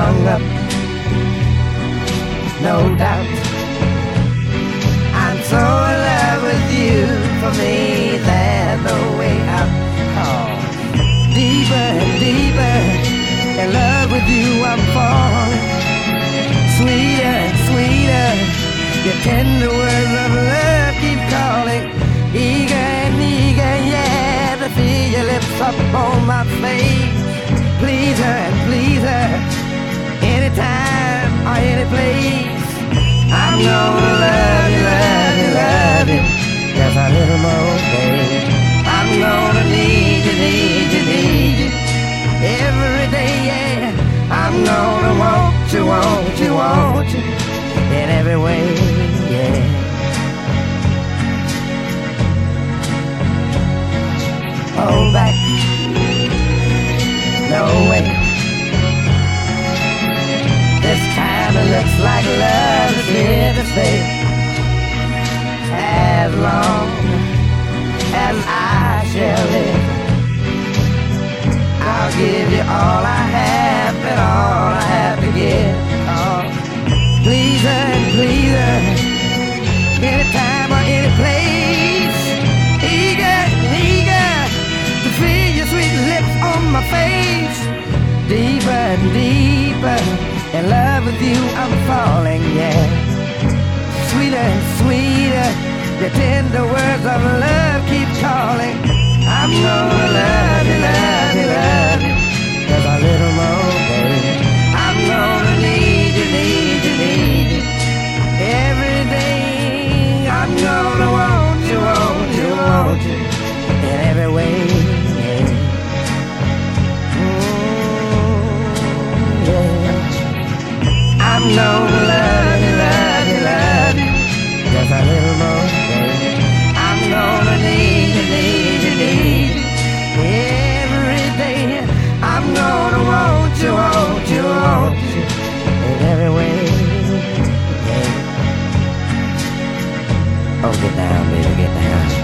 hung up. No doubt, I'm so in love with you. For me, there's no way out. Oh, deeper and deeper in love with you, I'm falling. Sweeter and sweeter, your tender words of love keep calling. Eager and eager, yeah, to feel your lips up on my face. Please her and please her, anytime or any place. I'm gonna love you, love you, love you, just a little more, babe. I'm gonna need you, need you, need you, every day, yeah. I'm gonna want you, want you, want you, in every way, yeah. Hold back, no way. This time it looks like love is here to stay. As long as I shall live, I'll give you all I have and all I have to give. Oh, please her and please her, anytime or any place. Eager, eager to feel your sweet lips on my face. Deeper and deeper in love with you, I'm falling, yeah. Sweeter and sweeter, your tender words of love keep calling. I'm gonna love you, love you, love you, just a little more, baby. I'm gonna need you, need you, need you, every day. I'm gonna want you, want you, want you, in every way, yeah. I'm gonna love you, love you, love you, just a little more, baby. I'm gonna need you, need you, need you, every day. I'm gonna want you, want you, want you, in every way, yeah. Oh, get down, baby, get down.